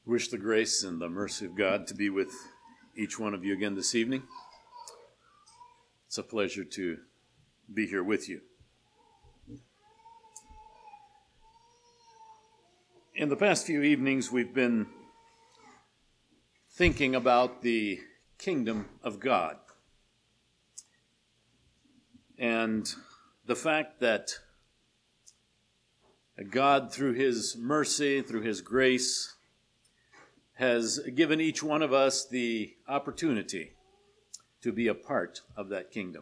Wish the grace and the mercy of God to be with each one of you again this evening. It's a pleasure to be here with you. In the past few evenings, we've been thinking about the kingdom of God and the fact that God, through His mercy, through His grace, has given each one of us the opportunity to be a part of that kingdom.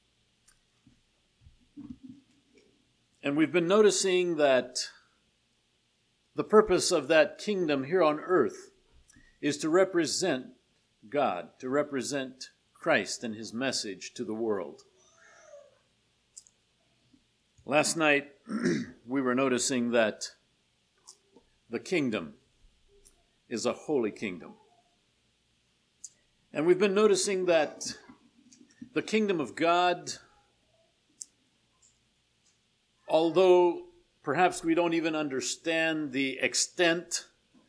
And we've been noticing that the purpose of that kingdom here on earth is to represent God, to represent Christ and His message to the world. Last night, we were noticing that the kingdom is a holy kingdom. And we've been noticing that the kingdom of God, although perhaps we don't even understand the extent,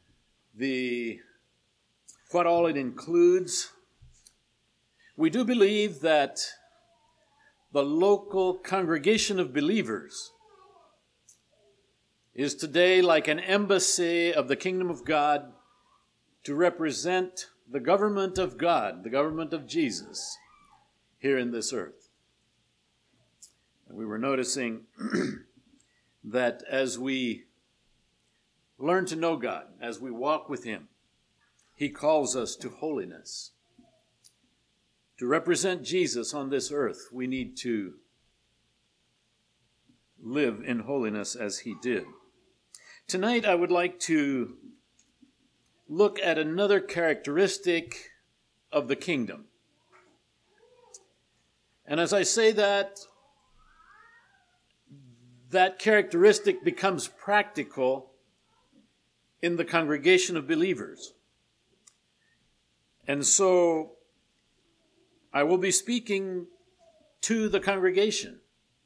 what all it includes, we do believe that the local congregation of believers is today like an embassy of the kingdom of God to represent the government of God, the government of Jesus, here in this earth. And we were noticing that as we learn to know God, as we walk with Him, He calls us to holiness. To represent Jesus on this earth, we need to live in holiness as He did. Tonight, I would like to look at another characteristic of the kingdom. And as I say that characteristic becomes practical in the congregation of believers. And so I will be speaking to the congregation.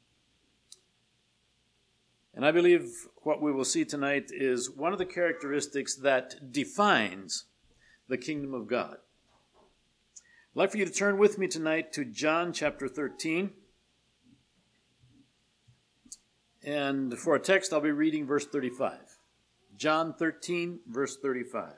And I believe what we will see tonight is one of the characteristics that defines the kingdom of God. I'd like for you to turn with me tonight to John chapter 13. And for a text, I'll be reading verse 35. John 13, verse 35.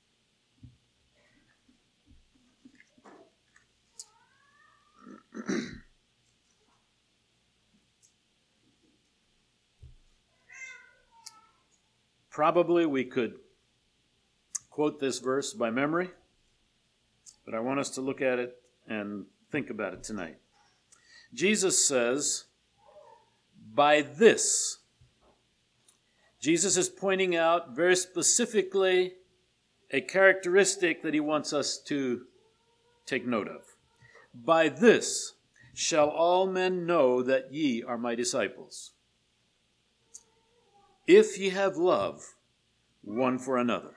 Probably we could quote this verse by memory, but I want us to look at it and think about it tonight. Jesus says, by this, Jesus is pointing out very specifically a characteristic that He wants us to take note of. By this shall all men know that ye are my disciples, if ye have love one for another.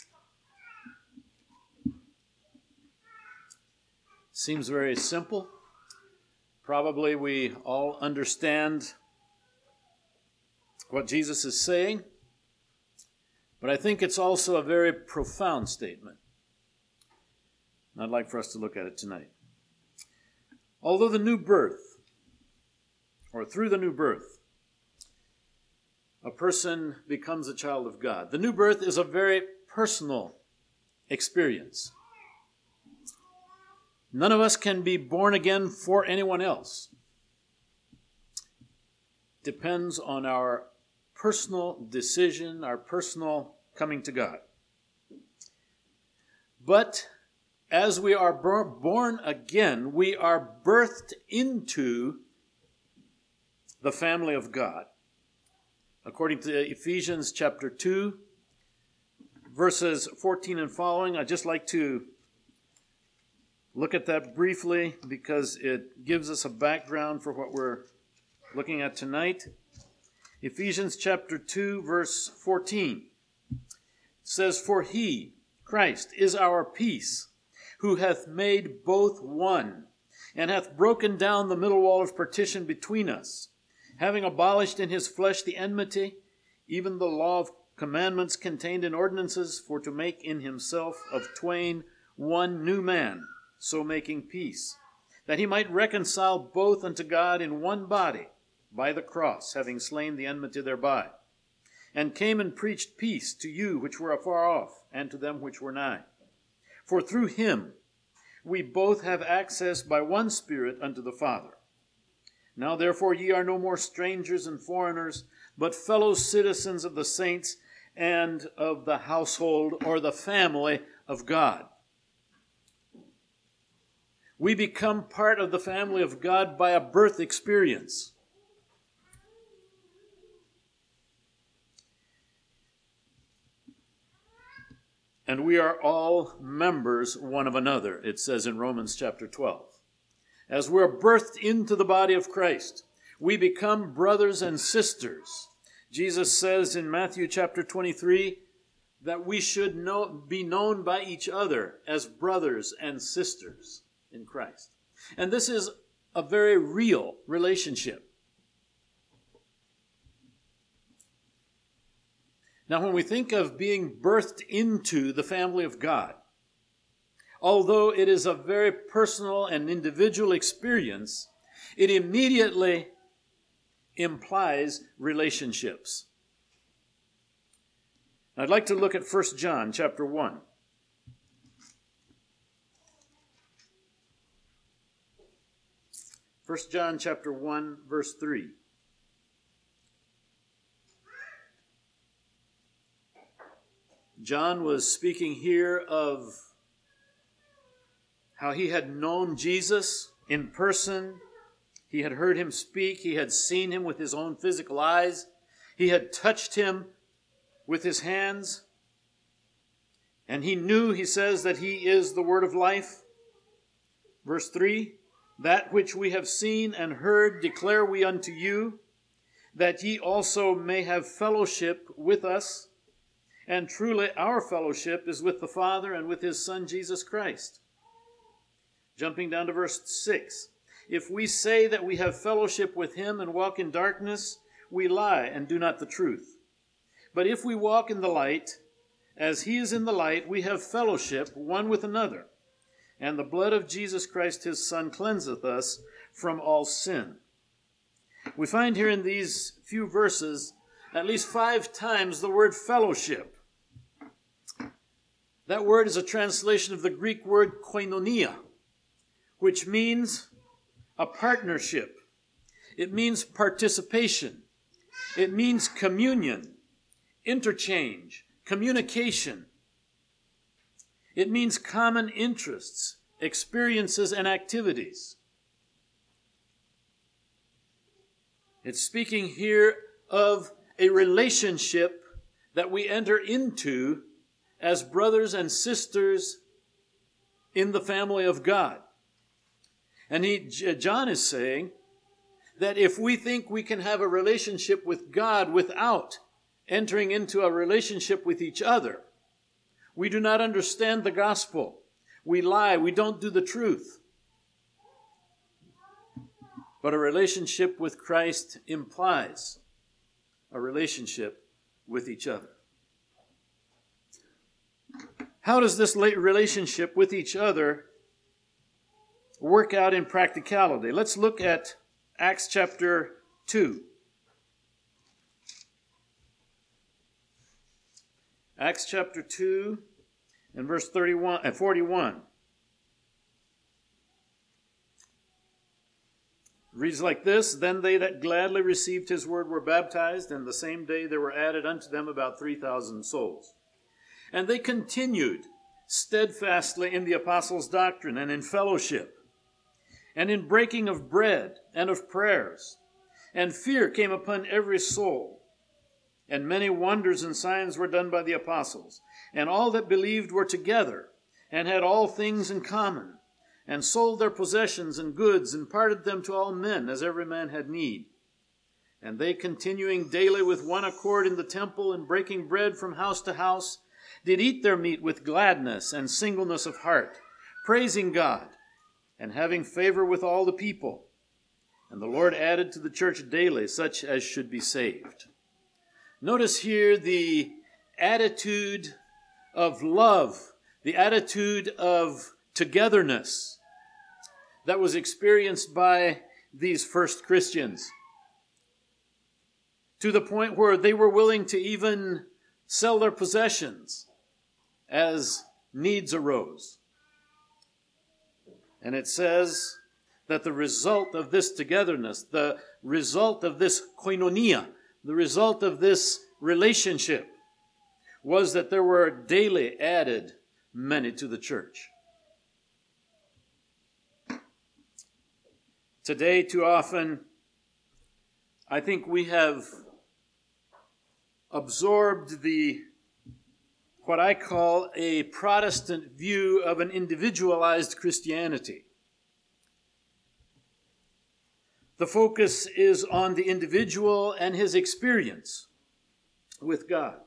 Seems very simple. Probably we all understand what Jesus is saying, but I think it's also a very profound statement. And I'd like for us to look at it tonight. Although the new birth, or through the new birth, a person becomes a child of God. The new birth is a very personal experience. None of us can be born again for anyone else. Depends on our personal decision, our personal coming to God. But as we are born again, we are birthed into the family of God. According to Ephesians chapter 2, verses 14 and following, I'd just like to look at that briefly because it gives us a background for what we're looking at tonight. Ephesians chapter 2, verse 14 says, for He, Christ, is our peace, who hath made both one, and hath broken down the middle wall of partition between us, having abolished in His flesh the enmity, even the law of commandments contained in ordinances, for to make in himself of twain one new man, so making peace, that he might reconcile both unto God in one body by the cross, having slain the enmity thereby, and came and preached peace to you which were afar off, and to them which were nigh. For through him we both have access by one Spirit unto the Father. Now therefore ye are no more strangers and foreigners, but fellow citizens of the saints and of the household or the family of God. We become part of the family of God by a birth experience. And we are all members one of another, it says in Romans chapter 12. As we're birthed into the body of Christ, we become brothers and sisters. Jesus says in Matthew chapter 23 that we should be known by each other as brothers and sisters in Christ. And this is a very real relationship. Now, when we think of being birthed into the family of God, although it is a very personal and individual experience, it immediately implies relationships. I'd like to look at 1 John chapter 1. 1 John chapter 1, verse 3. John was speaking here of how he had known Jesus in person. He had heard him speak. He had seen him with his own physical eyes. He had touched him with his hands. And he knew, he says, that he is the word of life. Verse 3, that which we have seen and heard declare we unto you, that ye also may have fellowship with us. And truly our fellowship is with the Father and with his Son Jesus Christ. Jumping down to verse 6. If we say that we have fellowship with him and walk in darkness, we lie and do not the truth. But if we walk in the light, as he is in the light, we have fellowship one with another. And the blood of Jesus Christ his Son cleanseth us from all sin. We find here in these few verses at least 5 times the word fellowship. That word is a translation of the Greek word koinonia, which means a partnership. It means participation. It means communion, interchange, communication. It means common interests, experiences, and activities. It's speaking here of a relationship that we enter into as brothers and sisters in the family of God. And John is saying that if we think we can have a relationship with God without entering into a relationship with each other, we do not understand the gospel. We lie. We don't do the truth. But a relationship with Christ implies a relationship with each other. How does this relationship with each other work out in practicality? Let's look at Acts chapter 2. Acts chapter 2 and verse 41. It reads like this, Then they that gladly received his word were baptized, and the same day there were added unto them about 3,000 souls. And they continued steadfastly in the apostles' doctrine and in fellowship, and in breaking of bread and of prayers. And fear came upon every soul. And many wonders and signs were done by the apostles. And all that believed were together, and had all things in common, and sold their possessions and goods, and parted them to all men, as every man had need. And they, continuing daily with one accord in the temple, and breaking bread from house to house, did eat their meat with gladness and singleness of heart, praising God, and having favor with all the people. And the Lord added to the church daily such as should be saved. Notice here the attitude of love, the attitude of togetherness that was experienced by these first Christians, to the point where they were willing to even sell their possessions as needs arose. And it says that the result of this togetherness, the result of this koinonia, the result of this relationship, was that there were daily added many to the church. Today, too often, I think we have absorbed what I call a Protestant view of an individualized Christianity. The focus is on the individual and his experience with God,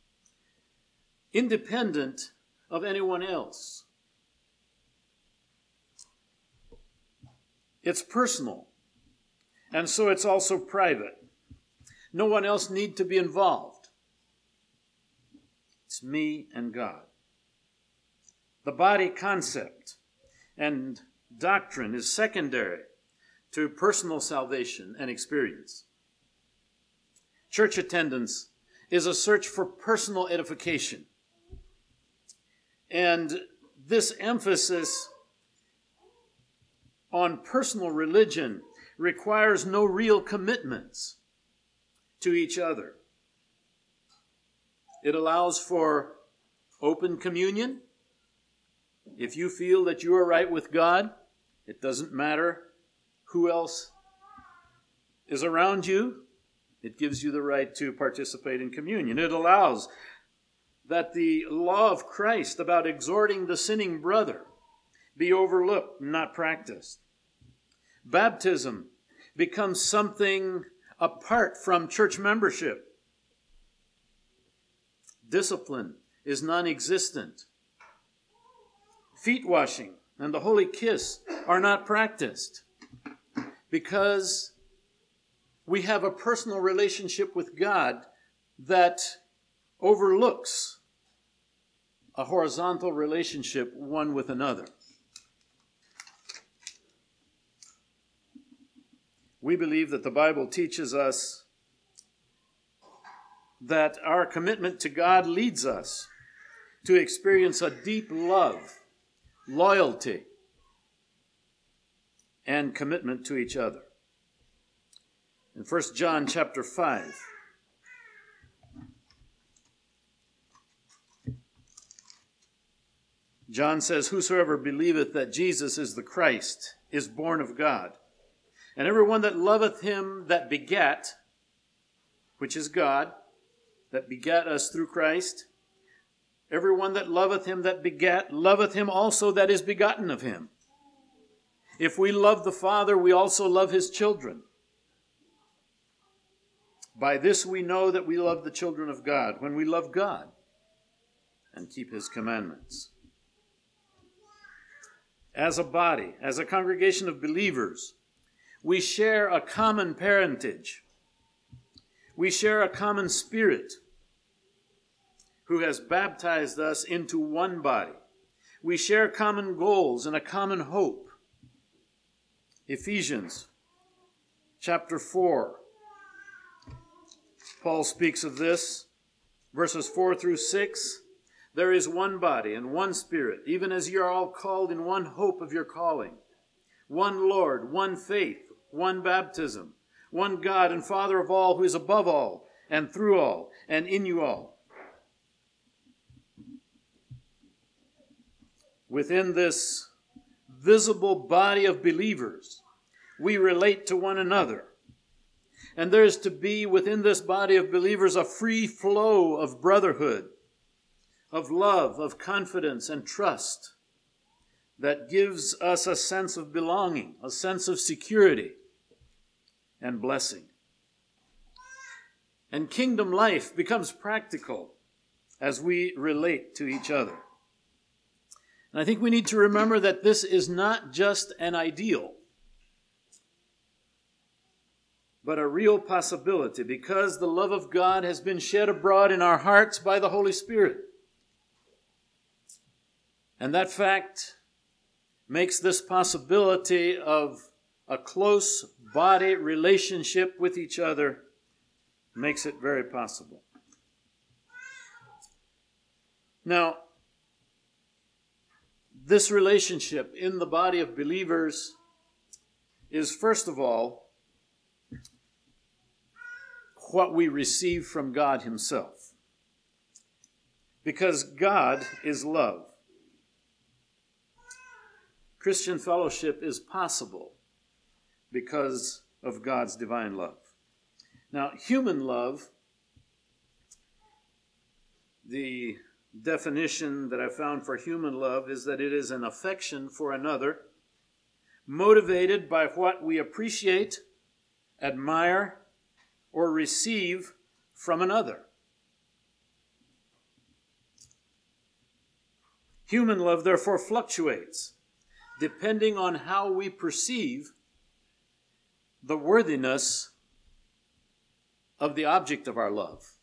independent of anyone else. It's personal, and so it's also private. No one else need to be involved. It's me and God. The body concept and doctrine is secondary to personal salvation and experience. Church attendance is a search for personal edification. And this emphasis on personal religion requires no real commitments to each other. It allows for open communion. If you feel that you are right with God, it doesn't matter who else is around you. It gives you the right to participate in communion. It allows that the law of Christ about exhorting the sinning brother be overlooked, not practiced. Baptism becomes something apart from church membership. Discipline is non-existent. Feet washing and the holy kiss are not practiced because we have a personal relationship with God that overlooks a horizontal relationship one with another. We believe that the Bible teaches us that our commitment to God leads us to experience a deep love, loyalty, and commitment to each other. In 1 John chapter 5, John says, "Whosoever believeth that Jesus is the Christ is born of God. And everyone that loveth him that begat, which is God, that begat us through Christ, everyone that loveth him that begat, loveth him also that is begotten of him. If we love the Father, we also love his children. By this we know that we love the children of God, when we love God and keep his commandments." As a body, as a congregation of believers, we share a common parentage. We share a common Spirit who has baptized us into one body. We share common goals and a common hope. Ephesians chapter 4. Paul speaks of this, verses 4 through 6. "There is one body and one Spirit, even as you are all called in one hope of your calling. One Lord, one faith, one baptism, one God and Father of all, who is above all, and through all, and in you all." Within this visible body of believers, we relate to one another. And there is to be within this body of believers a free flow of brotherhood, of love, of confidence and trust that gives us a sense of belonging, a sense of security and blessing. And kingdom life becomes practical as we relate to each other. And I think we need to remember that this is not just an ideal. but a real possibility because the love of God has been shed abroad in our hearts by the Holy Spirit. And that fact makes this possibility of a close body relationship with each other, makes it very possible. Now, this relationship in the body of believers is, first of all, what we receive from God Himself. Because God is love. Christian fellowship is possible because of God's divine love. Now, human love, the definition that I found for human love is that it is an affection for another, motivated by what we appreciate, admire, or receive from another. Human love, therefore, fluctuates depending on how we perceive the worthiness of the object of our love.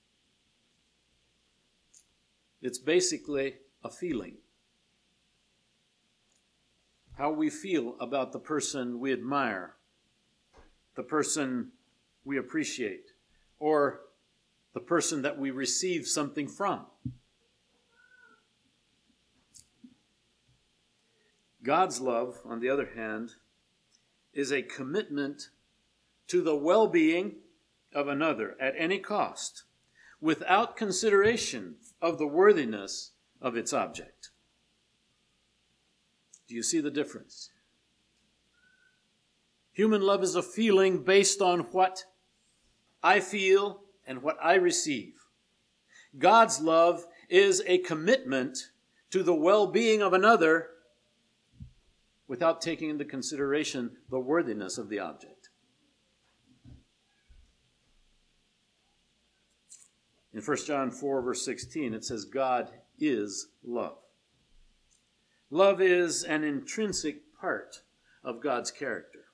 It's basically a feeling. How we feel about the person we admire, the person we appreciate, or the person that we receive something from. God's love, on the other hand, is a commitment to the well-being of another at any cost, without consideration of the worthiness of its object. Do you see the difference? Human love is a feeling based on what I feel and what I receive. God's love is a commitment to the well-being of another without taking into consideration the worthiness of the object. In 1 John 4, verse 16, it says, God is love. Love is an intrinsic part of God's character.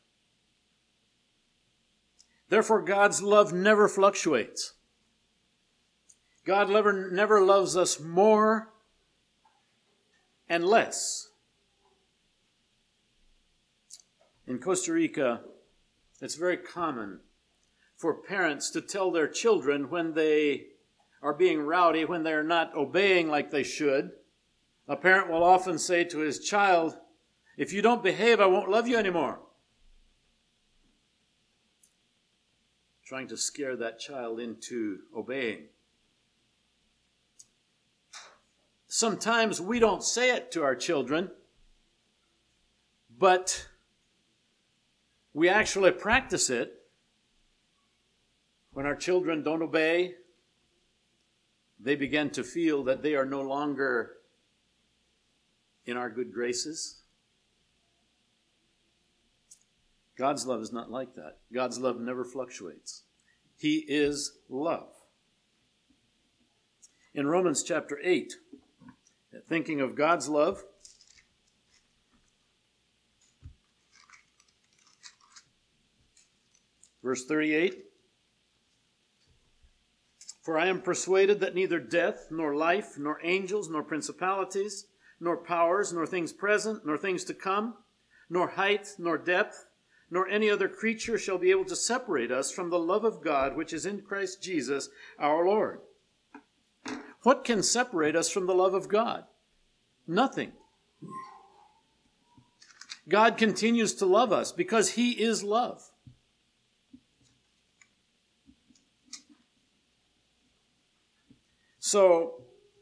Therefore, God's love never fluctuates. God never loves us more and less. In Costa Rica, it's very common for parents to tell their children when they are being rowdy, when they're not obeying like they should. A parent will often say to his child, if you don't behave, I won't love you anymore. Trying to scare that child into obeying. Sometimes we don't say it to our children, but we actually practice it when our children don't obey. They begin to feel that they are no longer in our good graces. God's love is not like that. God's love never fluctuates. He is love. In Romans chapter 8, thinking of God's love, verse 38, for I am persuaded that neither death, nor life, nor angels, nor principalities, nor powers, nor things present, nor things to come, nor height, nor depth, nor any other creature shall be able to separate us from the love of God which is in Christ Jesus our Lord. What can separate us from the love of God? Nothing. God continues to love us because He is love. So,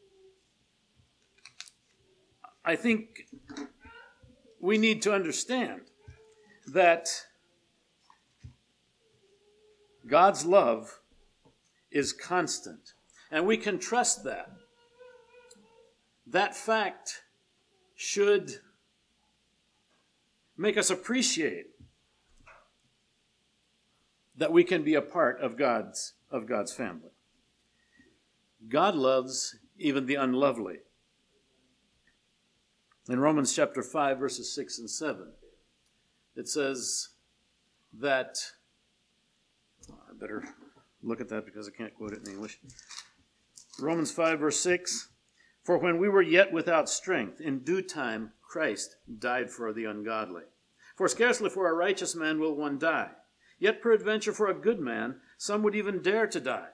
I think we need to understand that God's love is constant, and we can trust that. That fact should make us appreciate that we can be a part of God's family. God loves even the unlovely. In Romans chapter 5, verses 6 and 7, it says that better look at that because I can't quote it in English. Romans 5, verse 6. For when we were yet without strength, in due time Christ died for the ungodly. For scarcely for a righteous man will one die. Yet peradventure for a good man, some would even dare to die.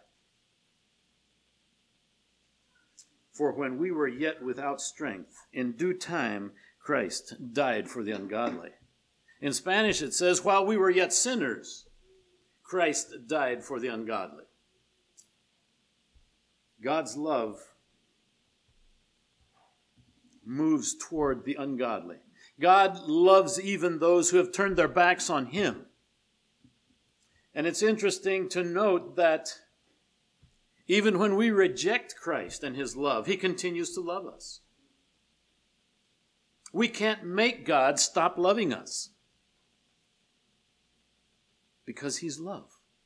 For when we were yet without strength, in due time Christ died for the ungodly. In Spanish it says, while we were yet sinners, Christ died for the ungodly. God's love moves toward the ungodly. God loves even those who have turned their backs on him. And it's interesting to note that even when we reject Christ and his love, he continues to love us. We can't make God stop loving us because he's love.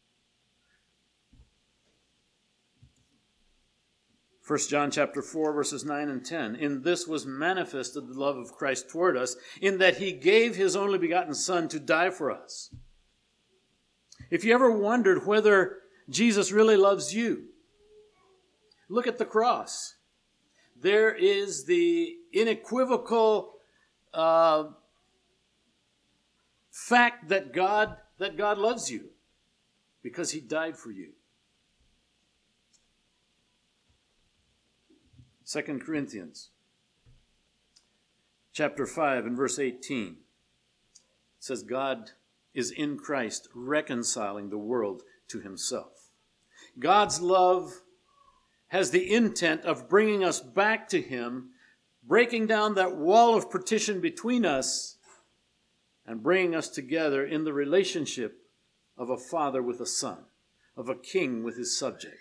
1 John chapter 4, verses 9 and 10. In this was manifested the love of Christ toward us, in that he gave his only begotten Son to die for us. If you ever wondered whether Jesus really loves you, look at the cross. There is the unequivocal fact that God loves you because he died for you. 2 Corinthians chapter 5 and verse 18 says, God is in Christ reconciling the world to himself. God's love has the intent of bringing us back to him, breaking down that wall of partition between us, and bringing us together in the relationship of a father with a son, of a king with his subject.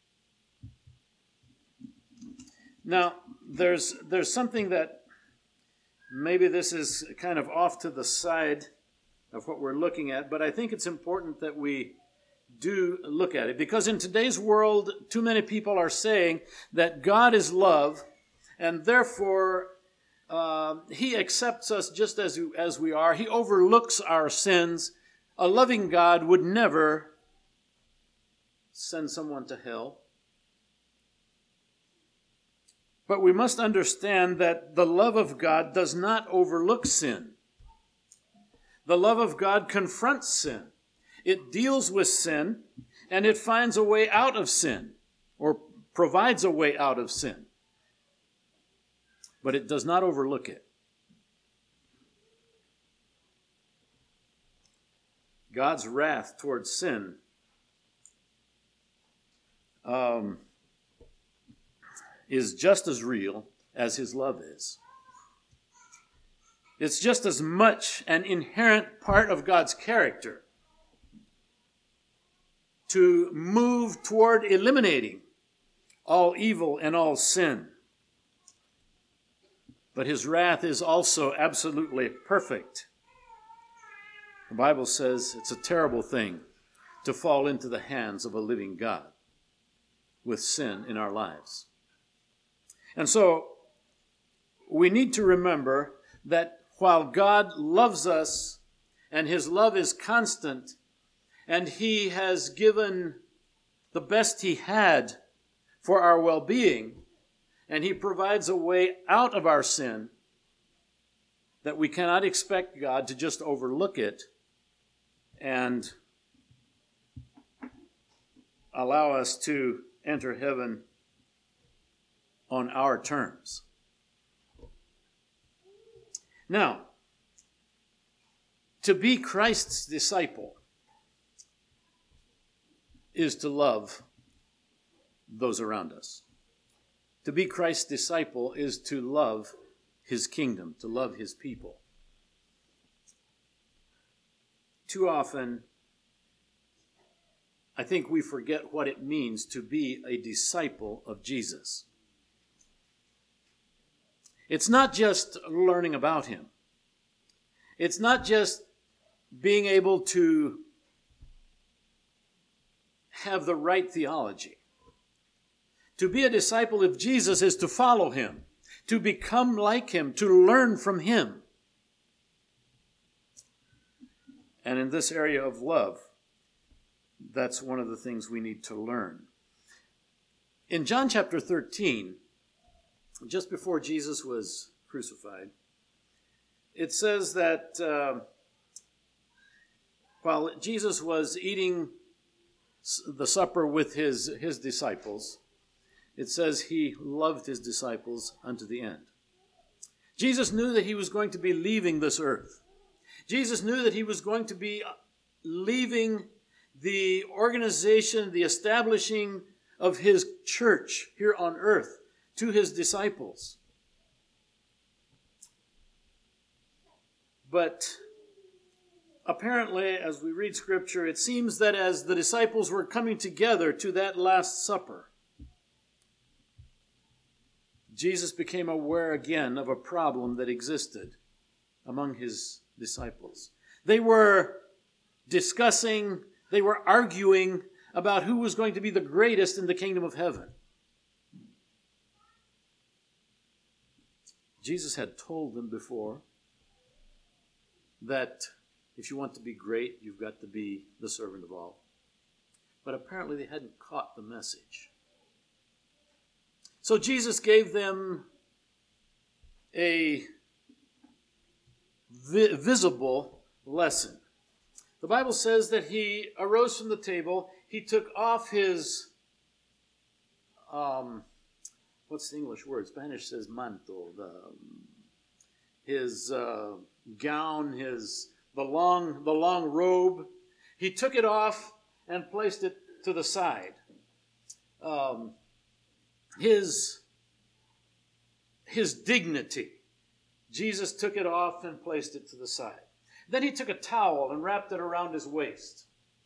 Now, there's something that maybe this is kind of off to the side of what we're looking at, but I think it's important that we do look at it, because in today's world, too many people are saying that God is love, and therefore he accepts us just as we are. He overlooks our sins. A loving God would never send someone to hell. But we must understand that the love of God does not overlook sin. The love of God confronts sin. It deals with sin, and it finds a way out of sin, or provides a way out of sin. But it does not overlook it. God's wrath towards sin is just as real as his love is. It's just as much an inherent part of God's character to move toward eliminating all evil and all sin. But his wrath is also absolutely perfect. The Bible says it's a terrible thing to fall into the hands of a living God with sin in our lives. And so we need to remember that while God loves us and his love is constant, and he has given the best he had for our well-being, and he provides a way out of our sin, that we cannot expect God to just overlook it and allow us to enter heaven on our terms. Now, to be Christ's disciple is to love those around us. To be Christ's disciple is to love his kingdom, to love his people. Too often, I think we forget what it means to be a disciple of Jesus. It's not just learning about him. It's not just being able to have the right theology. To be a disciple of Jesus is to follow him, to become like him, to learn from him. And in this area of love, That's one of the things we need to learn. In John chapter 13, just before Jesus was crucified, it says that while Jesus was eating the supper with his disciples, it says he loved his disciples unto the end. Jesus knew that he was going to be leaving this earth. Jesus knew that he was going to be leaving the organization, the establishing of his church here on earth to his disciples. But apparently, as we read Scripture, it seems that as the disciples were coming together to that Last Supper, Jesus became aware again of a problem that existed among his disciples. They were discussing, they were arguing about who was going to be the greatest in the kingdom of heaven. Jesus had told them before that if you want to be great, you've got to be the servant of all. But apparently they hadn't caught the message. So Jesus gave them a visible lesson. The Bible says that he arose from the table, he took off his, what's the English word? Spanish says manto, his gown, the long robe. He took it off and placed it to the side. His dignity. Jesus took it off and placed it to the side. Then he took a towel and wrapped it around his waist.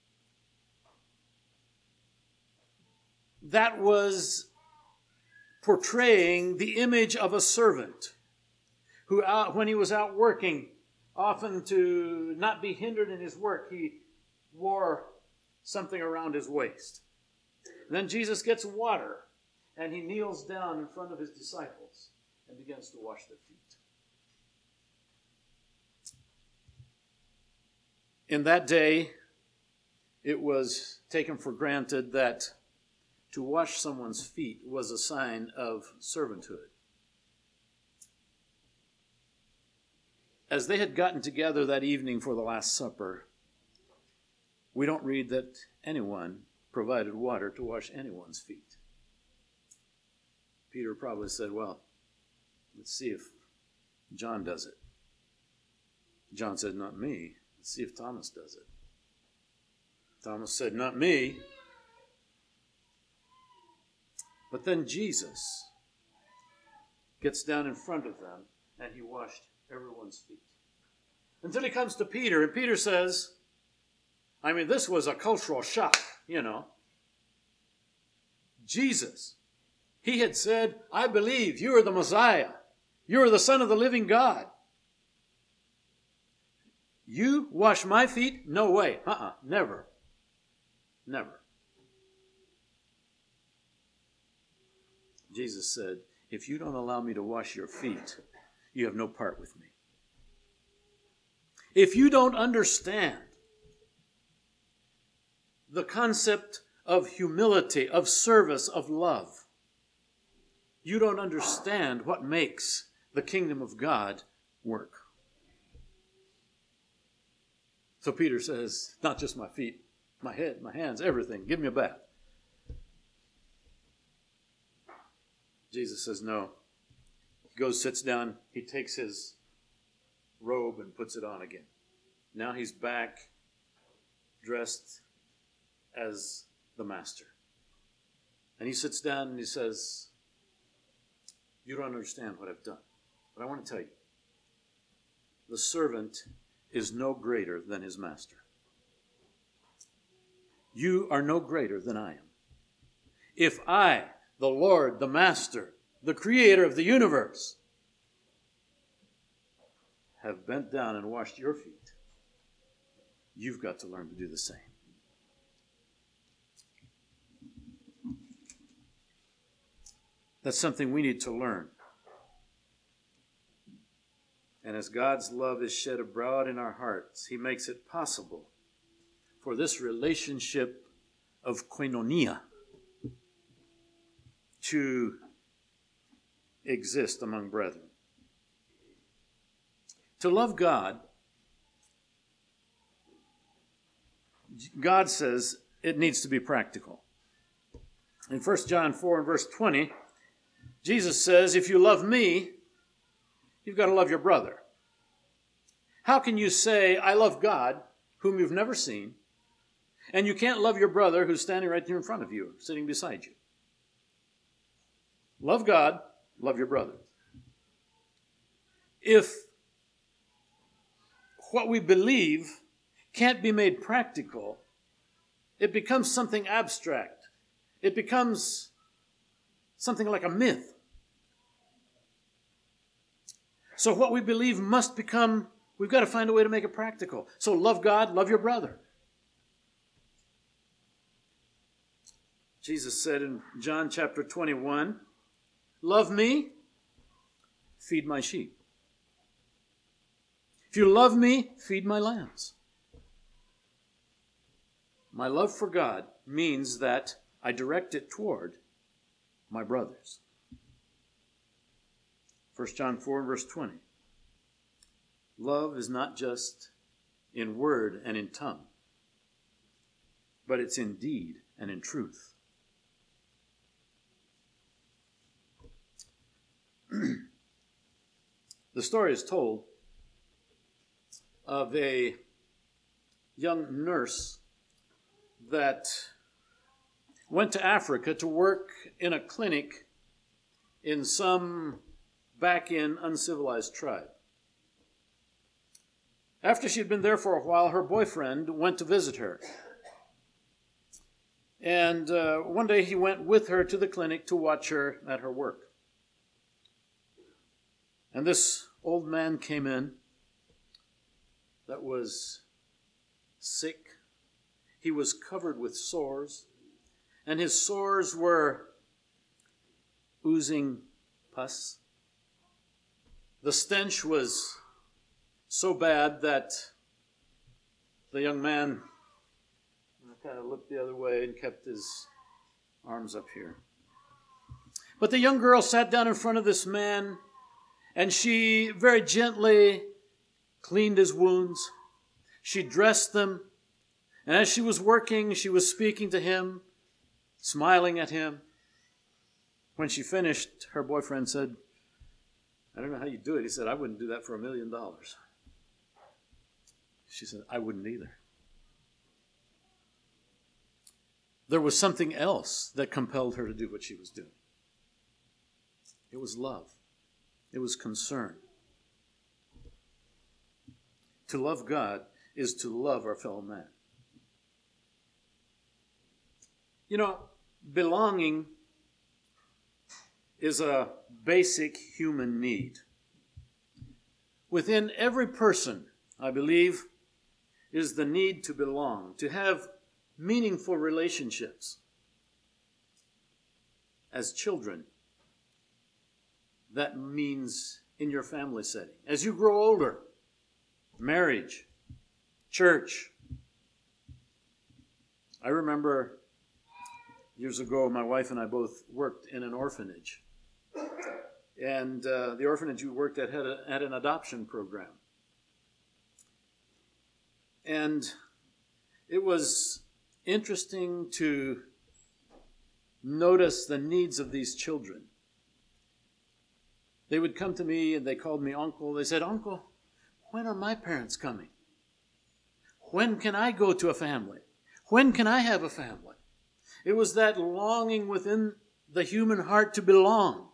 That was portraying the image of a servant who, when he was out working, often to not be hindered in his work, he wore something around his waist. And then Jesus gets water and he kneels down in front of his disciples and begins to wash their feet. In that day, it was taken for granted that to wash someone's feet was a sign of servanthood. As they had gotten together that evening for the Last Supper, we don't read that anyone provided water to wash anyone's feet. Peter probably said, well, let's see if John does it. John said, not me. Let's see if Thomas does it. Thomas said, not me. But then Jesus gets down in front of them and he washed everyone's feet. Until he comes to Peter, and Peter says, this was a cultural shock, Jesus, he had said, I believe you are the Messiah. You are the Son of the living God. You wash my feet? No way. Never. Never. Jesus said, if you don't allow me to wash your feet, you have no part with me. If you don't understand the concept of humility, of service, of love, you don't understand what makes the kingdom of God work. So Peter says, not just my feet, my head, my hands, everything. Give me a bath. Jesus says, no. He goes, sits down, he takes his robe and puts it on again. Now he's back, dressed as the master. And he sits down and he says, you don't understand what I've done. But I want to tell you, the servant is no greater than his master. You are no greater than I am. If I, the Lord, the Master, the Creator of the universe, have bent down and washed your feet, you've got to learn to do the same. That's something we need to learn. And as God's love is shed abroad in our hearts, He makes it possible for this relationship of koinonia to exist among brethren. To love God, God says it needs to be practical. In 1 John 4 and verse 20, Jesus says, if you love me, you've got to love your brother. How can you say, I love God, whom you've never seen, and you can't love your brother who's standing right there in front of you, sitting beside you? Love God, love your brother. If what we believe can't be made practical, it becomes something abstract. It becomes something like a myth. So what we believe must become, we've got to find a way to make it practical. So love God, love your brother. Jesus said in John chapter 21, love me, feed my sheep. If you love me, feed my lambs. My love for God means that I direct it toward my brothers. 1 John 4 verse 20. Love is not just in word and in tongue, but it's in deed and in truth. The story is told of a young nurse that went to Africa to work in a clinic in some back-in uncivilized tribe. After she had been there for a while, her boyfriend went to visit her. And one day he went with her to the clinic to watch her at her work. And this old man came in that was sick. He was covered with sores, and his sores were oozing pus. The stench was so bad that the young man kind of looked the other way and kept his arms up here. But the young girl sat down in front of this man, and she very gently cleaned his wounds. She dressed them. And as she was working, she was speaking to him, smiling at him. When she finished, her boyfriend said, I don't know how you do it. He said, I wouldn't do that for $1 million. She said, I wouldn't either. There was something else that compelled her to do what she was doing. It was love. It was concern. To love God is to love our fellow man. You know, belonging is a basic human need. Within every person, I believe, is the need to belong, to have meaningful relationships. As children, that means in your family setting. As you grow older, marriage, church. I remember years ago, my wife and I both worked in an orphanage. And the orphanage we worked at had an adoption program. And it was interesting to notice the needs of these children. They would come to me and they called me uncle. They said, Uncle, when are my parents coming? When can I go to a family? When can I have a family? It was that longing within the human heart to belong.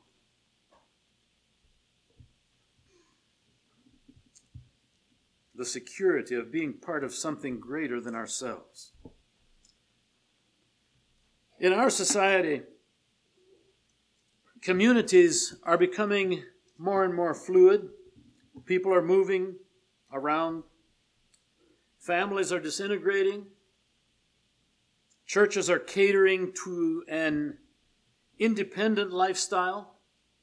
The security of being part of something greater than ourselves. In our society, communities are becoming more and more fluid. People are moving around. Families are disintegrating. Churches are catering to an independent lifestyle.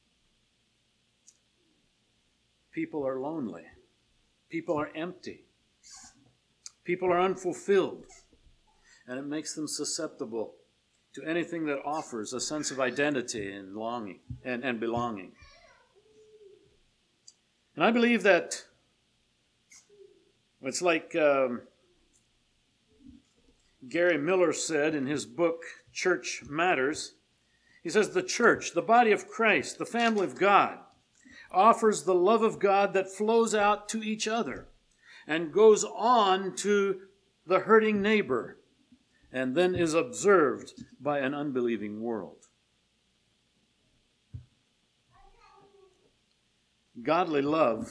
People are lonely. People are empty. People are unfulfilled. and it makes them susceptible to anything that offers a sense of identity and longing and belonging. And I believe that it's like Gary Miller said in his book, Church Matters. He says, the church, the body of Christ, the family of God, offers the love of God that flows out to each other and goes on to the hurting neighbor and then is observed by an unbelieving world. Godly love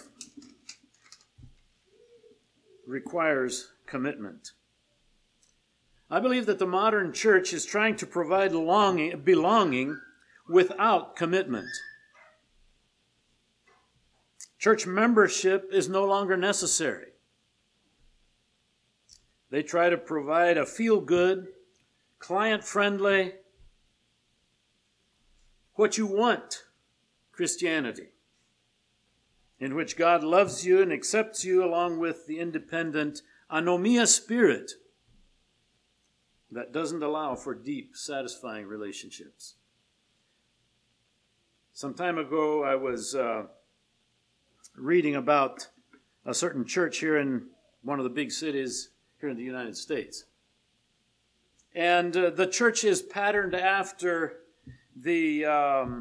requires commitment. I believe that the modern church is trying to provide belonging without commitment. Church membership is no longer necessary. They try to provide a feel-good, client-friendly, what you want Christianity, in which God loves you and accepts you along with the independent anomia spirit that doesn't allow for deep, satisfying relationships. Some time ago, I was reading about a certain church here in one of the big cities here in the United States. And the church is patterned after the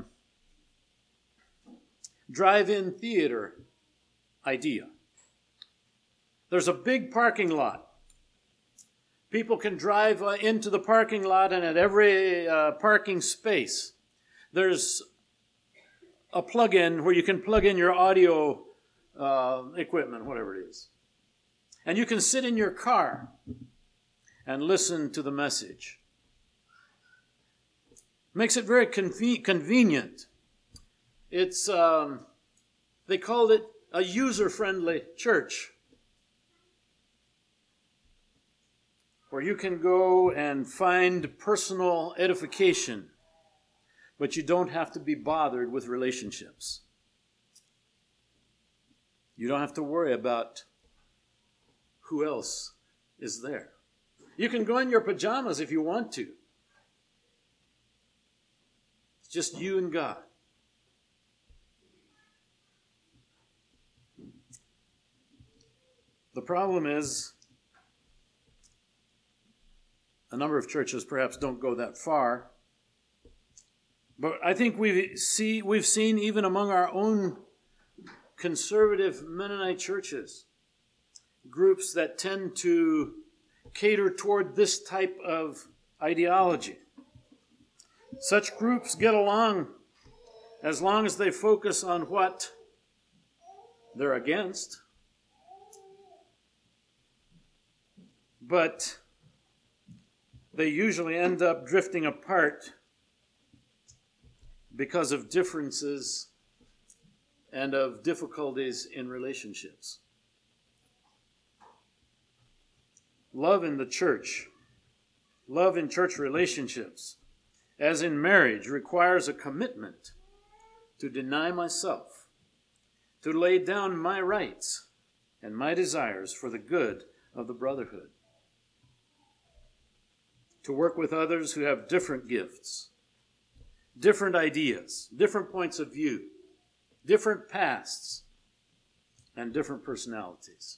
drive-in theater idea. There's a big parking lot. People can drive into the parking lot, and at every parking space, there's a plug-in where you can plug in your audio equipment, whatever it is. And you can sit in your car and listen to the message. Makes it very convenient. It's they called it a user-friendly church, where you can go and find personal edification, but you don't have to be bothered with relationships. You don't have to worry about who else is there. You can go in your pajamas if you want to. It's just you and God. The problem is, a number of churches perhaps don't go that far. But I think we've seen even among our own conservative Mennonite churches, groups that tend to cater toward this type of ideology. Such groups get along as long as they focus on what they're against. But they usually end up drifting apart because of differences and of difficulties in relationships. Love in the church, love in church relationships, as in marriage, requires a commitment to deny myself, to lay down my rights and my desires for the good of the brotherhood, to work with others who have different gifts, different ideas, different points of view, different pasts, and different personalities.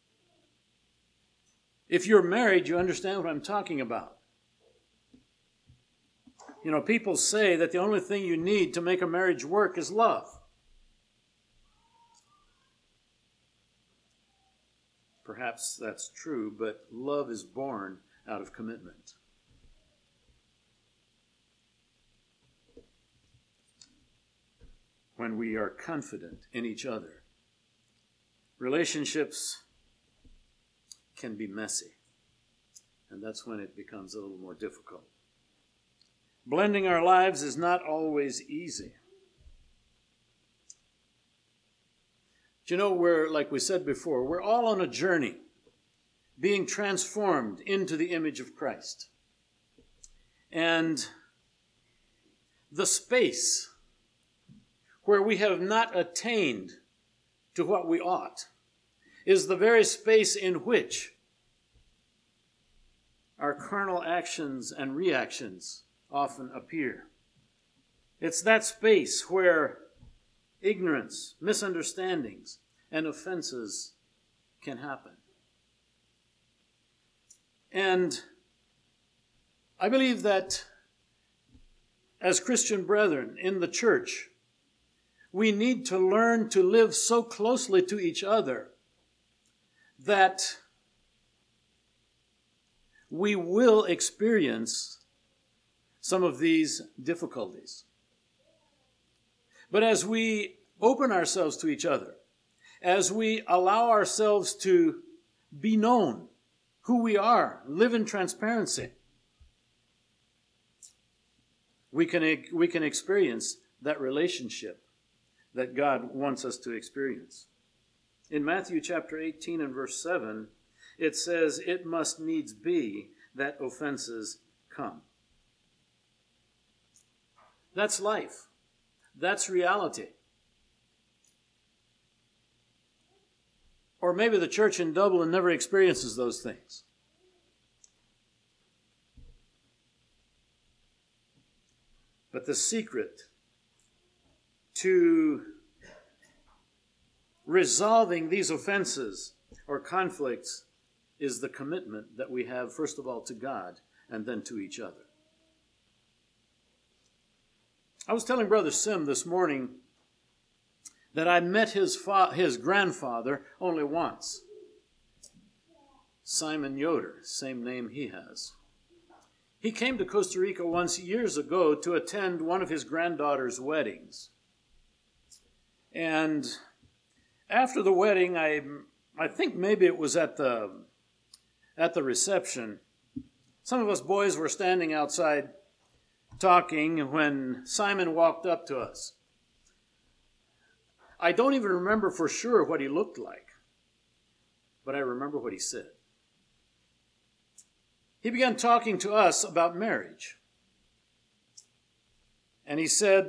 If you're married, you understand what I'm talking about. You know, people say that the only thing you need to make a marriage work is love. Perhaps that's true, but love is born out of commitment. When we are confident in each other, relationships can be messy, and that's when it becomes a little more difficult. Blending our lives is not always easy. But you know, like we said before, we're all on a journey being transformed into the image of Christ. And the space where we have not attained to what we ought is the very space in which our carnal actions and reactions often appear. It's that space where ignorance, misunderstandings, and offenses can happen. And I believe that as Christian brethren in the church, we need to learn to live so closely to each other that we will experience some of these difficulties. But as we open ourselves to each other, as we allow ourselves to be known who we are, live in transparency, we can experience that relationship that God wants us to experience. In Matthew chapter 18 and verse 7, it says, "It must needs be that offenses come." That's life. That's reality. Or maybe the church in Dublin never experiences those things. But the secret to resolving these offenses or conflicts is the commitment that we have, first of all, to God and then to each other. I was telling Brother Sim this morning that I met his grandfather only once. Simon Yoder, same name he has. He came to Costa Rica once years ago to attend one of his granddaughter's weddings. And after the wedding, I think maybe it was at the reception, some of us boys were standing outside talking when Simon walked up to us. I don't even remember for sure what he looked like, but I remember what he said. He began talking to us about marriage. And he said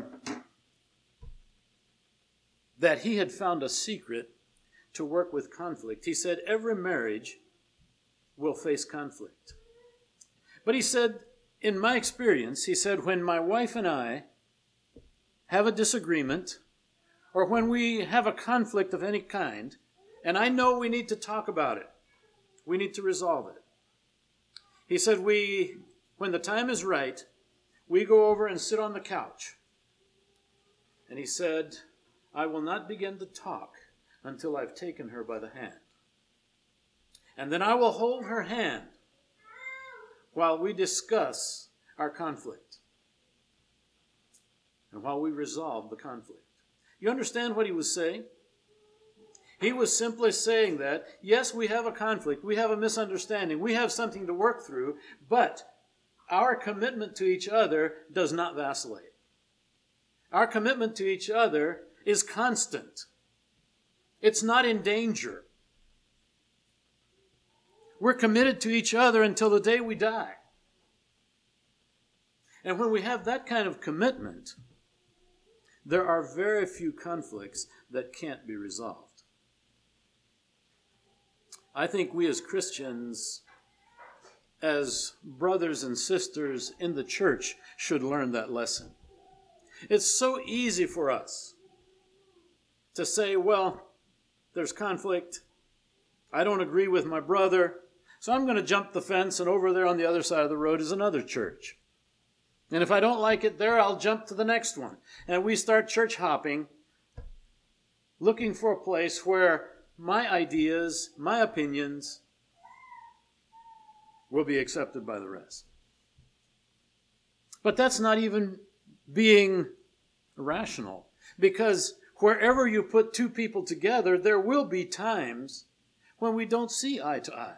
that he had found a secret to work with conflict. He said every marriage will face conflict. But he said, in my experience, he said, when my wife and I have a disagreement, or when we have a conflict of any kind, and I know we need to talk about it, we need to resolve it. He said, when the time is right, we go over and sit on the couch. And he said, I will not begin to talk until I've taken her by the hand. And then I will hold her hand while we discuss our conflict and while we resolve the conflict. You understand what he was saying? He was simply saying that, yes, we have a conflict, we have a misunderstanding, we have something to work through, but our commitment to each other does not vacillate. Our commitment to each other is constant. It's not in danger. We're committed to each other until the day we die. And when we have that kind of commitment, there are very few conflicts that can't be resolved. I think we as Christians, as brothers and sisters in the church, should learn that lesson. It's so easy for us to say, well, there's conflict. I don't agree with my brother, so I'm going to jump the fence, and over there on the other side of the road is another church. And if I don't like it there, I'll jump to the next one. And we start church hopping, looking for a place where my ideas, my opinions will be accepted by the rest. But that's not even being rational, because wherever you put two people together, there will be times when we don't see eye to eye.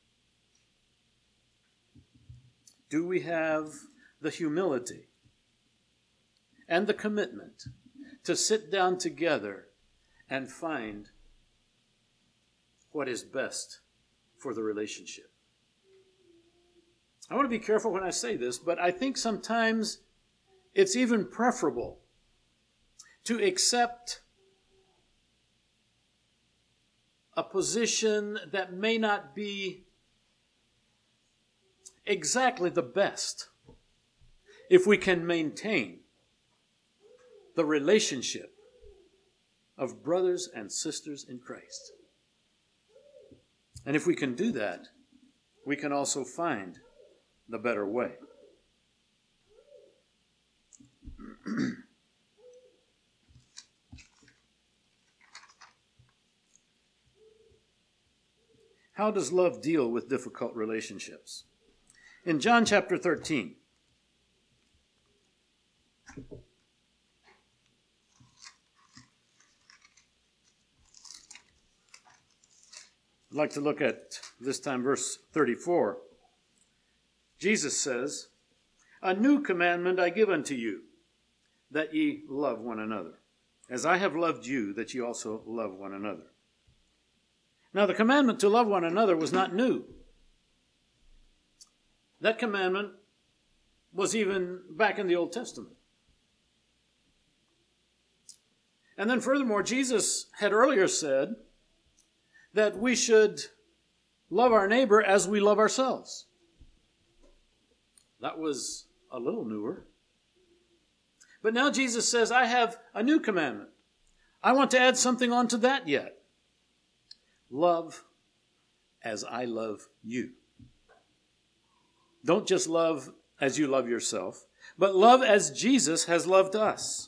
Do we have the humility and the commitment to sit down together and find what is best for the relationship? I want to be careful when I say this, but I think sometimes it's even preferable to accept a position that may not be exactly the best if we can maintain the relationship of brothers and sisters in Christ. And if we can do that, we can also find the better way. How does love deal with difficult relationships? In John chapter 13, I'd like to look at, this time, verse 34. Jesus says, "A new commandment I give unto you, that ye love one another, as I have loved you, that ye also love one another." Now, the commandment to love one another was not new. That commandment was even back in the Old Testament. And then furthermore, Jesus had earlier said that we should love our neighbor as we love ourselves. That was a little newer. But now Jesus says, I have a new commandment. I want to add something onto that yet. Love as I love you. Don't just love as you love yourself, but love as Jesus has loved us.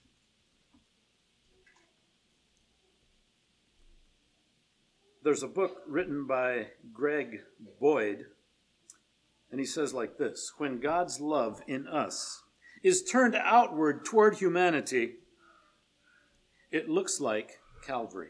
There's a book written by Greg Boyd, and he says like this: when God's love in us is turned outward toward humanity, it looks like Calvary,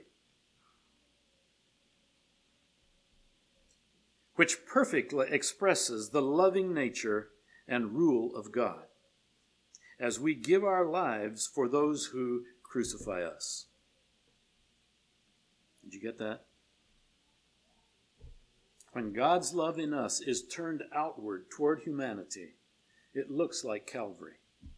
which perfectly expresses the loving nature and rule of God as we give our lives for those who crucify us. Did you get that? When God's love in us is turned outward toward humanity, it looks like Calvary,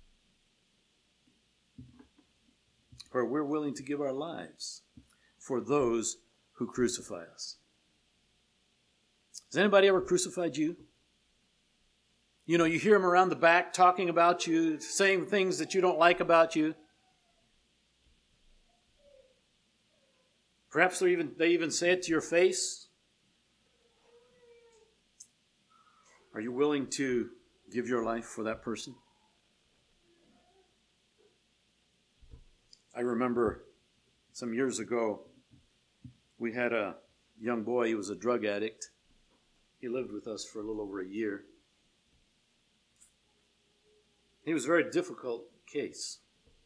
where we're willing to give our lives for those who crucify us. Has anybody ever crucified you? You know, you hear them around the back talking about you, saying things that you don't like about you. Perhaps they even say it to your face. Are you willing to give your life for that person? I remember some years ago, we had a young boy. He was a drug addict. He lived with us for a little over a year. He was a very difficult case.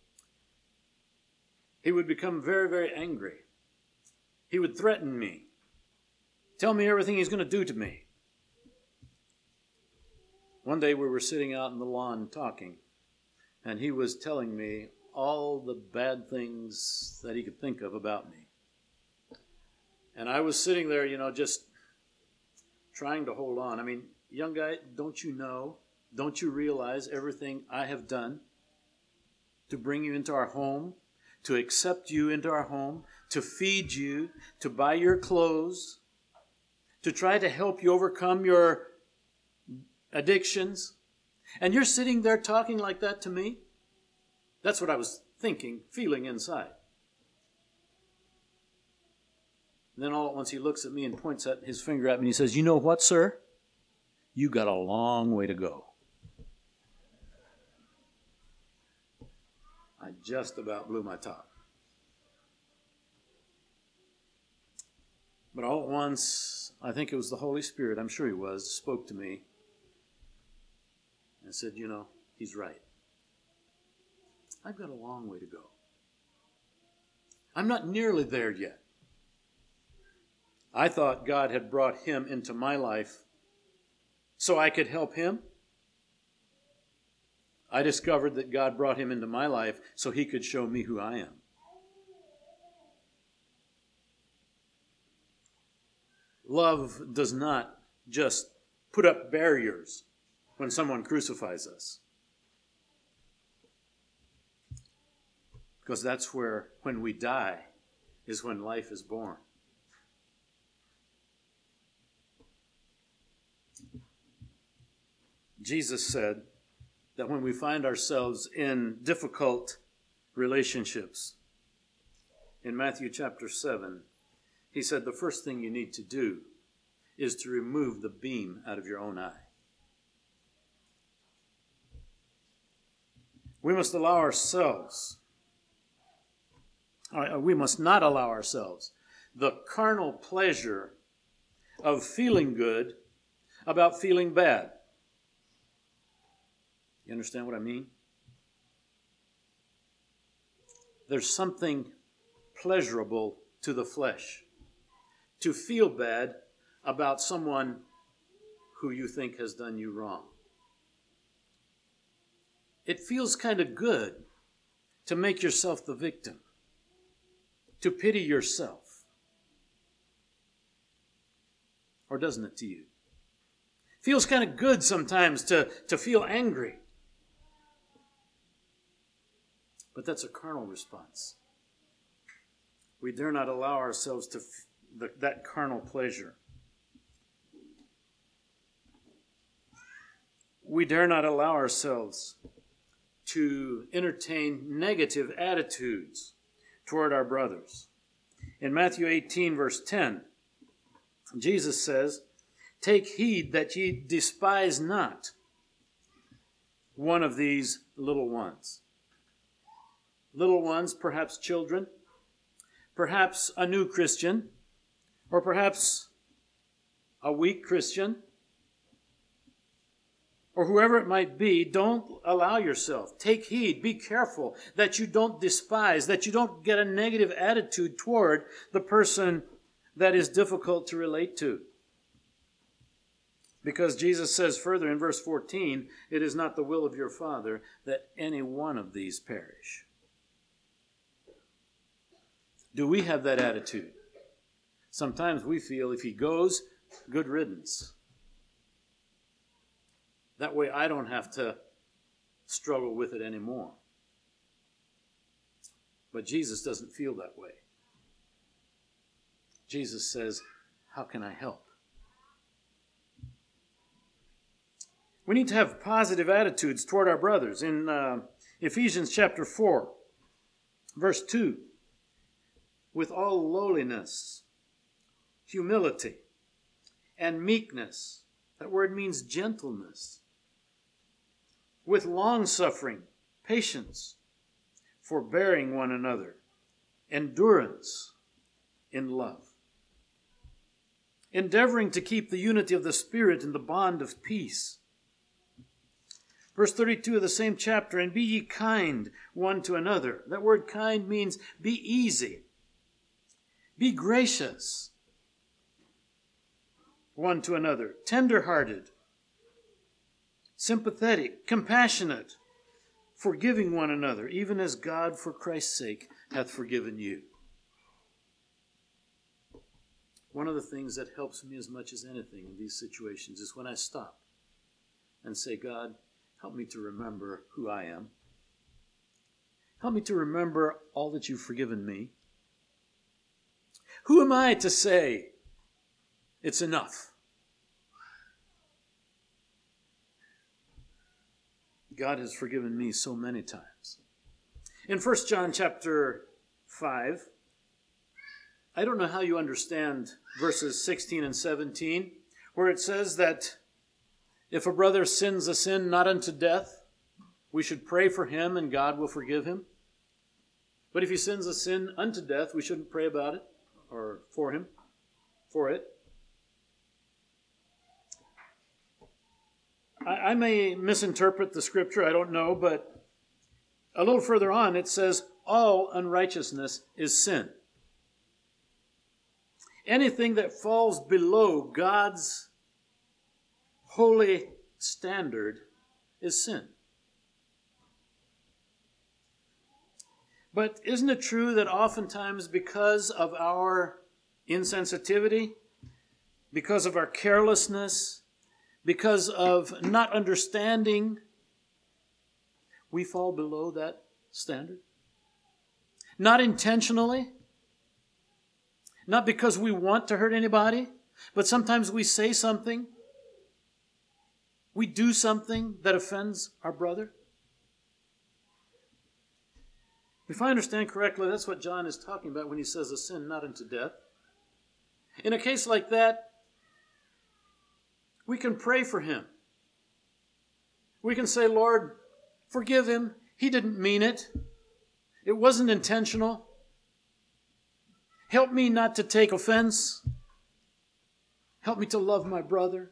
He would become very, very angry. He would threaten me, tell me everything he's going to do to me. One day we were sitting out in the lawn talking, and he was telling me all the bad things that he could think of about me. And I was sitting there, just trying to hold on. I mean, young guy, don't you know? Don't you realize everything I have done to bring you into our home, to accept you into our home, to feed you, to buy your clothes, to try to help you overcome your addictions? And you're sitting there talking like that to me? That's what I was thinking, feeling inside. And then all at once he looks at me and points his finger at me and he says, "You know what, sir? You got a long way to go." I just about blew my top. But all at once, I think it was the Holy Spirit, I'm sure he was, spoke to me and said, he's right. I've got a long way to go. I'm not nearly there yet. I thought God had brought him into my life so I could help him. I discovered that God brought him into my life so he could show me who I am. Love does not just put up barriers when someone crucifies us. Because that's when we die, is when life is born. Jesus said that when we find ourselves in difficult relationships, in Matthew chapter 7, he said the first thing you need to do is to remove the beam out of your own eye. We must not allow ourselves the carnal pleasure of feeling good about feeling bad. You understand what I mean? There's something pleasurable to the flesh to feel bad about someone who you think has done you wrong. It feels kind of good to make yourself the victim, to pity yourself. Or doesn't it to you? Feels kind of good sometimes to feel angry. But that's a carnal response. We dare not allow ourselves to that carnal pleasure. We dare not allow ourselves to entertain negative attitudes toward our brothers. In Matthew 18, verse 10, Jesus says, "Take heed that ye despise not one of these little ones." Little ones, perhaps children, perhaps a new Christian, or perhaps a weak Christian, or whoever it might be. Don't allow yourself. Take heed, be careful that you don't despise, that you don't get a negative attitude toward the person that is difficult to relate to. Because Jesus says further in verse 14, "It is not the will of your Father that any one of these perish." Do we have that attitude? Sometimes we feel if he goes, good riddance. That way I don't have to struggle with it anymore. But Jesus doesn't feel that way. Jesus says, how can I help? We need to have positive attitudes toward our brothers. In Ephesians chapter 4, verse 2, with all lowliness, humility, and meekness. That word means gentleness. With long-suffering, patience, forbearing one another, endurance in love. Endeavoring to keep the unity of the Spirit in the bond of peace. Verse 32 of the same chapter, "And be ye kind one to another." That word kind means be easy. Be gracious one to another, tender-hearted, sympathetic, compassionate, forgiving one another, even as God for Christ's sake hath forgiven you. One of the things that helps me as much as anything in these situations is when I stop and say, God, help me to remember who I am. Help me to remember all that you've forgiven me. Who am I to say it's enough? God has forgiven me so many times. In 1 John chapter 5, I don't know how you understand verses 16 and 17, where it says that if a brother sins a sin not unto death, we should pray for him and God will forgive him. But if he sins a sin unto death, we shouldn't pray about it or for him, for it. I may misinterpret the scripture, I don't know, but a little further on it says, all unrighteousness is sin. Anything that falls below God's holy standard is sin. But isn't it true that oftentimes because of our insensitivity, because of our carelessness, because of not understanding, we fall below that standard? Not intentionally, not because we want to hurt anybody, but sometimes we say something. we do something that offends our brother? If I understand correctly, that's what John is talking about when he says a sin not unto death. In a case like that, we can pray for him. We can say, Lord, forgive him. He didn't mean it. It wasn't intentional. Help me not to take offense. Help me to love my brother.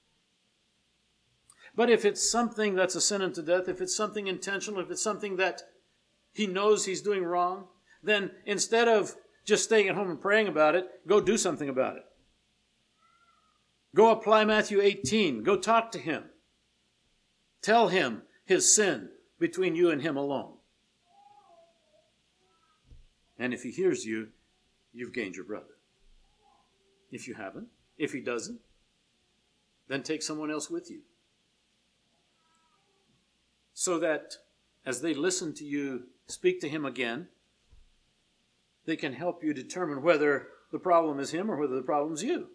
But if it's something that's a sin unto death, if it's something intentional, if it's something that he knows he's doing wrong, then instead of just staying at home and praying about it, go do something about it. Go apply Matthew 18. Go talk to him. Tell him his sin between you and him alone. And if he hears you, you've gained your brother. If you haven't, if he doesn't, then take someone else with you. So that as they listen to you speak to him again, they can help you determine whether the problem is him or whether the problem is you.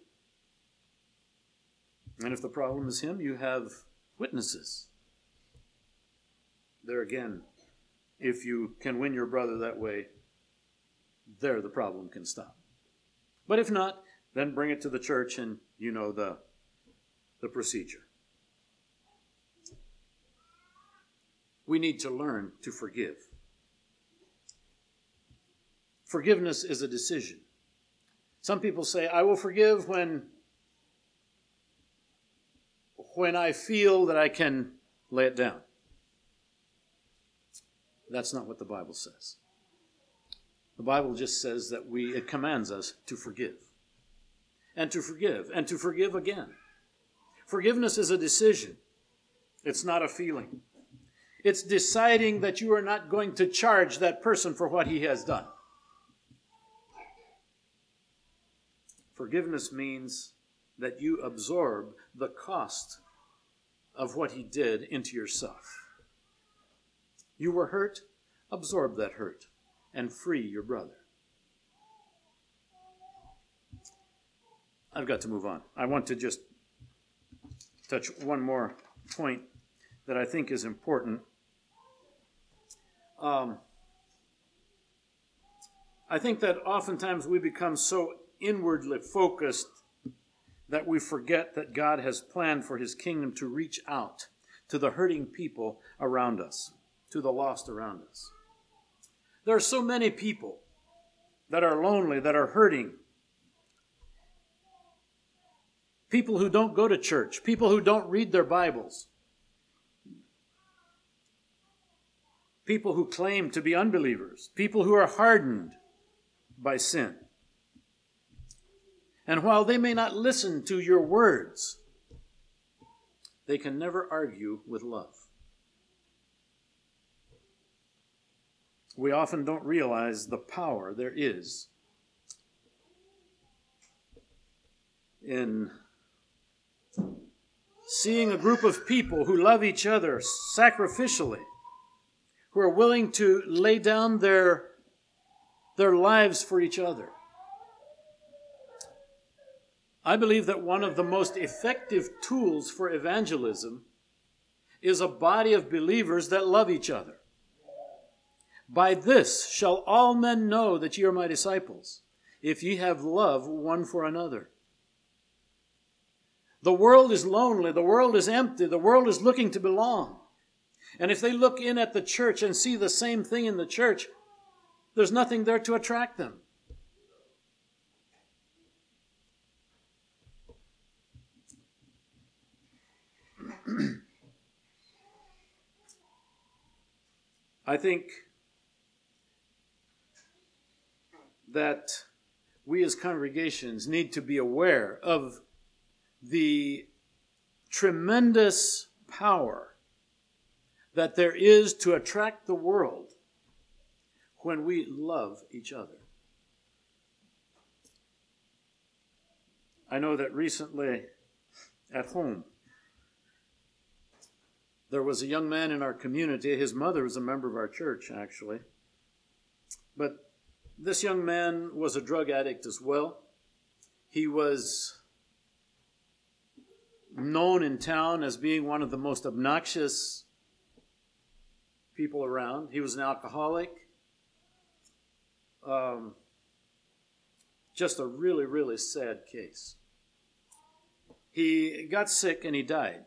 And if the problem is him, you have witnesses. There again, if you can win your brother that way, there the problem can stop. But if not, then bring it to the church and you know the procedure. We need to learn to forgive. Forgiveness is a decision. Some people say, I will forgive when I feel that I can lay it down. That's not what the Bible says. The Bible just says that it commands us to forgive. And to forgive. And to forgive again. Forgiveness is a decision. It's not a feeling. It's deciding that you are not going to charge that person for what he has done. Forgiveness means that you absorb the cost of what he did into yourself. You were hurt, absorb that hurt, and free your brother. I've got to move on. I want to just touch one more point that I think is important. I think that oftentimes we become so inwardly focused that we forget that God has planned for his kingdom to reach out to the hurting people around us, to the lost around us. There are so many people that are lonely, that are hurting. People who don't go to church, people who don't read their Bibles, people who claim to be unbelievers, people who are hardened by sin. And while they may not listen to your words, they can never argue with love. We often don't realize the power there is in seeing a group of people who love each other sacrificially, who are willing to lay down their lives for each other. I believe that one of the most effective tools for evangelism is a body of believers that love each other. By this shall all men know that ye are my disciples, if ye have love one for another. The world is lonely, the world is empty, the world is looking to belong. And if they look in at the church and see the same thing in the church, there's nothing there to attract them. I think that we as congregations need to be aware of the tremendous power that there is to attract the world when we love each other. I know that recently at home, there was a young man in our community. His mother was a member of our church, actually. But this young man was a drug addict as well. He was known in town as being one of the most obnoxious people around. He was an alcoholic. Just a really, really sad case. He got sick and he died.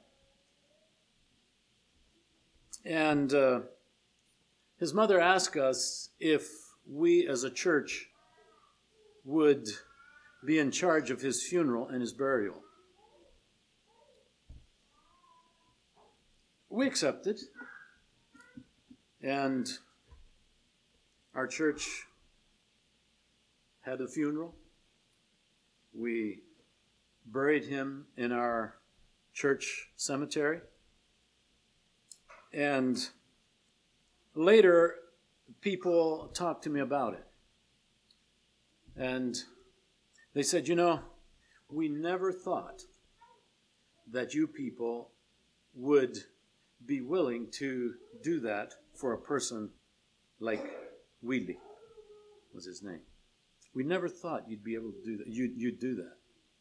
And his mother asked us if we as a church would be in charge of his funeral and his burial. We accepted. And our church had a funeral. We buried him in our church cemetery. And later, people talked to me about it. And they said, we never thought that you people would be willing to do that for a person like Willie, was his name. We never thought you'd be able to do that. You'd do that.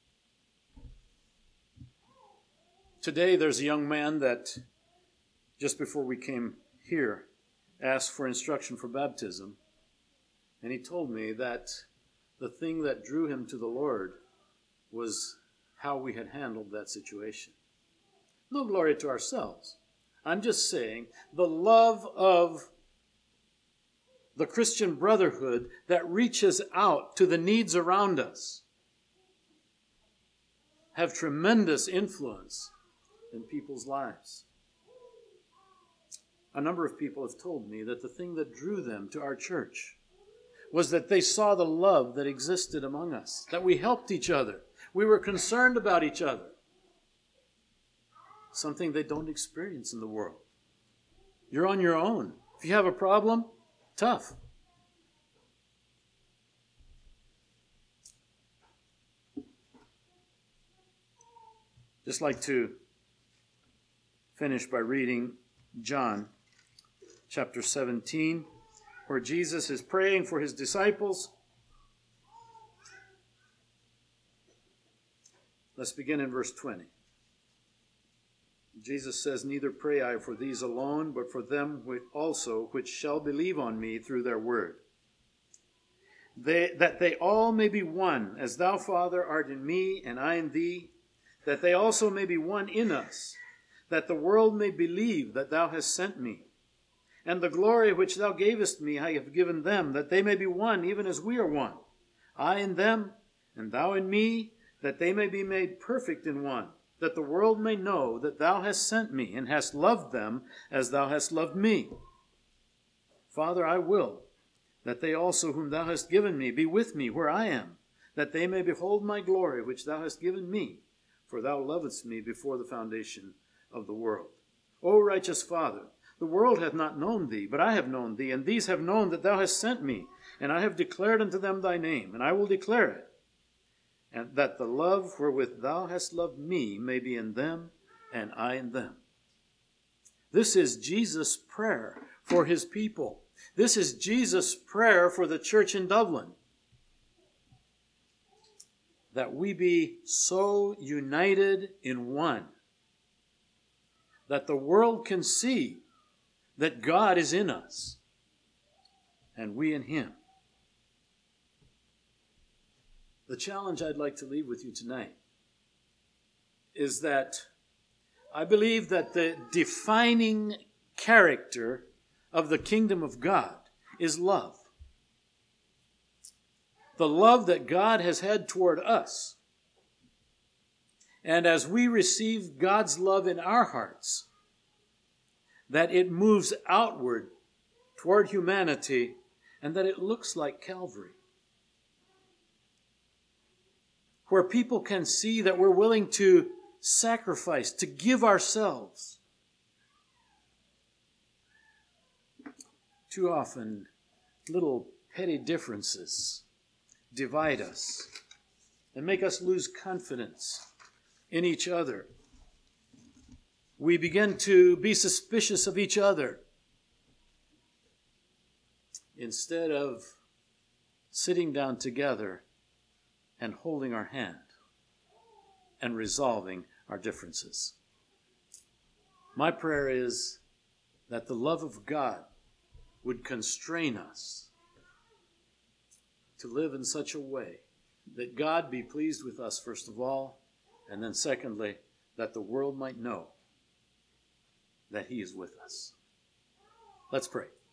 Today, there's a young man that, just before we came here, asked for instruction for baptism. And he told me that the thing that drew him to the Lord was how we had handled that situation. No glory to ourselves. I'm just saying the love of the Christian brotherhood that reaches out to the needs around us have tremendous influence in people's lives. A number of people have told me that the thing that drew them to our church was that they saw the love that existed among us, that we helped each other. We were concerned about each other. Something they don't experience in the world. You're on your own. If you have a problem, tough. Just like to finish by reading John chapter 17, where Jesus is praying for his disciples. Let's begin in verse 20. Jesus says, "Neither pray I for these alone, but for them also which shall believe on me through their word, that they all may be one, as thou, Father, art in me, and I in thee, that they also may be one in us, that the world may believe that thou hast sent me. And the glory which thou gavest me I have given them, that they may be one, even as we are one. I in them, and thou in me, that they may be made perfect in one, that the world may know that thou hast sent me, and hast loved them as thou hast loved me. Father, I will that they also whom thou hast given me be with me where I am, that they may behold my glory which thou hast given me, for thou lovedst me before the foundation of the world. O righteous Father, the world hath not known thee, but I have known thee, and these have known that thou hast sent me, and I have declared unto them thy name, and I will declare it, and that the love wherewith thou hast loved me may be in them, and I in them." This is Jesus' prayer for his people. This is Jesus' prayer for the church in Dublin. That we be so united in one that the world can see that God is in us and we in him. The challenge I'd like to leave with you tonight is that I believe that the defining character of the kingdom of God is love. The love that God has had toward us. And as we receive God's love in our hearts, that it moves outward toward humanity and that it looks like Calvary. Where people can see that we're willing to sacrifice, to give ourselves. Too often, little petty differences divide us and make us lose confidence in each other. We begin to be suspicious of each other instead of sitting down together and holding our hand and resolving our differences. My prayer is that the love of God would constrain us to live in such a way that God be pleased with us, first of all, and then secondly, that the world might know that he is with us. Let's pray.